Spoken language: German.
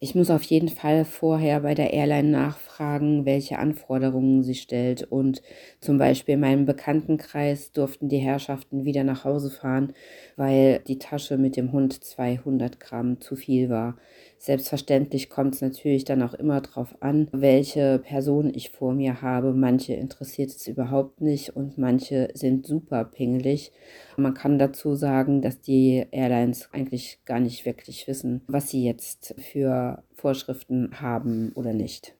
Ich muss auf jeden Fall vorher bei der Airline nachfragen, welche Anforderungen sie stellt. Und zum Beispiel in meinem Bekanntenkreis durften die Herrschaften wieder nach Hause fahren, weil die Tasche mit dem Hund 200 Gramm zu viel war. Selbstverständlich kommt es natürlich dann auch immer darauf an, welche Person ich vor mir habe. Manche interessiert es überhaupt nicht und manche sind super pingelig. Man kann dazu sagen, dass die Airlines eigentlich gar nicht wirklich wissen, was sie jetzt für Vorschriften haben oder nicht.